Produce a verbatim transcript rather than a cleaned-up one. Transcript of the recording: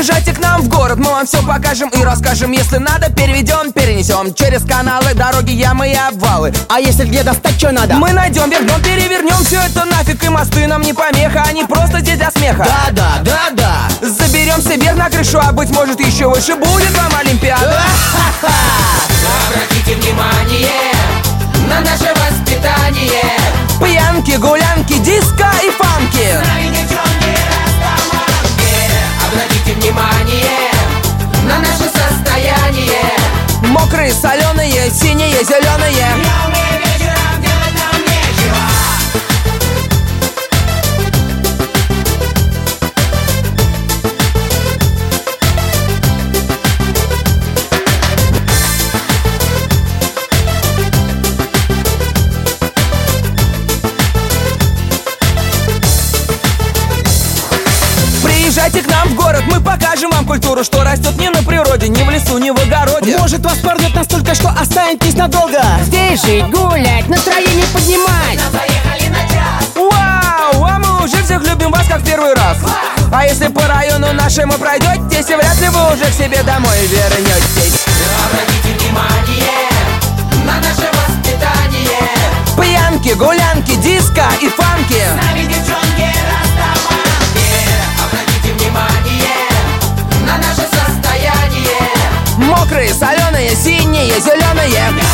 Приезжайте к нам в город, мы вам все покажем и расскажем. Если надо, переведем, перенесем. Через каналы, дороги, ямы и обвалы. А если где достать, что надо? Мы найдем, вернем, перевернем. Все это нафиг, и мосты нам не помеха. Они просто здесь для смеха. Да, да, да, да. Заберем себе на крышу, а быть может еще выше будет вам Олимпиада. Обратите внимание на наше воспитание. Пьянки, гулянки, диско и фанки. Обратите внимание на наше состояние. Мокрые, соленые, синие, зеленые. Вечером делать нам нечего. Приезжайте к нам в город, мы покажем вам культуру, что растет не на природе, не в лесу, не в огороде. Может, вас порвет настолько, что останетесь надолго. Здесь жить, гулять, настроение поднимать. Поехали на час. Вау, а мы уже всех любим вас как в первый раз. А если по району нашему пройдетесь, вряд ли вы уже к себе домой вернетесь. Обратите внимание на наше воспитание. Пьянки, гулянки, диско и фанки. Нами девчонки растаманки. Обратите внимание на наше состояние. Мокрые, соленые, синие, зеленые.